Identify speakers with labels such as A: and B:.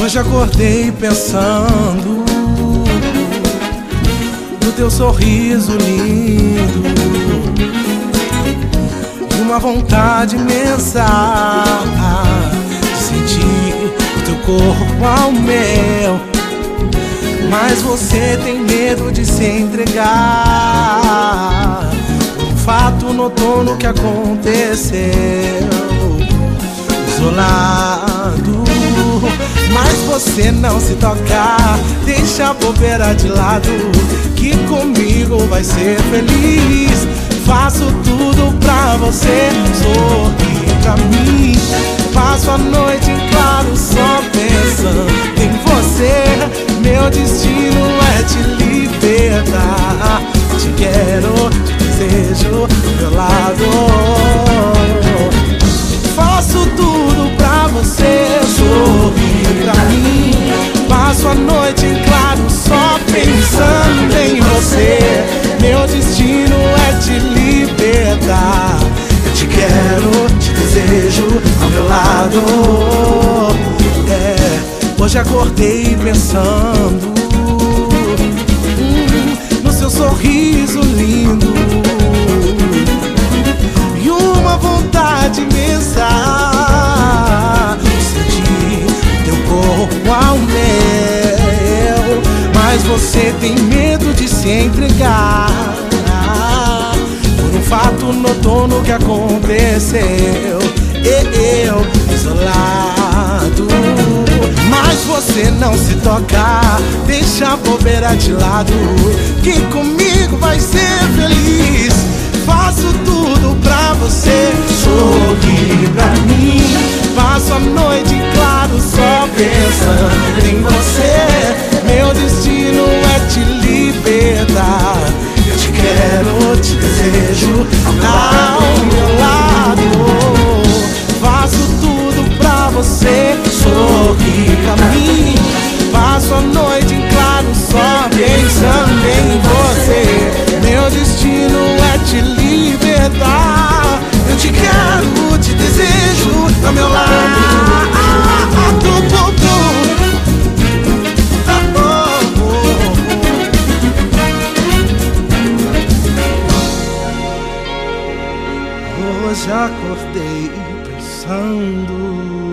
A: Hoje acordei pensando no teu sorriso lindo e uma vontade imensa de sentir o teu corpo ao meu. Mas você tem medo de se entregar por um fato noturno que aconteceu. Isolado, mas você não se toca, deixa a bobeira de lado, que comigo vai ser feliz. Faço tudo pra você sorrir pra mim. Passo a noite em claro só pensando em você. Meu destino é te libertar. Te quero, te desejo do meu lado. Faço tudo pra você sorrir pra mim. Passo a noite em claro só pensando em você. Meu destino é te libertar. Eu te quero, te desejo ao meu lado. Hoje acordei pensando no seu sorriso lindo e uma vontade imensa de sentir teu corpo ao meu. Mas você tem medo de se entregar por um fato noturno que aconteceu. Eu isolado, mas você não se toca, deixa a bobeira de lado, que comigo vai ser feliz. Faço tudo pra você sorrir pra mim. Passo a noite em claro só pensando em você. Meu destino é te libertar. Eu te quero, te desejo ao meu lado. Faço tudo pra você sorrir pra mim. Passo a noite em claro só pensando em você. Meu destino é te libertar. Eu te quero, te desejo ao meu lado. Hoje acordei pensando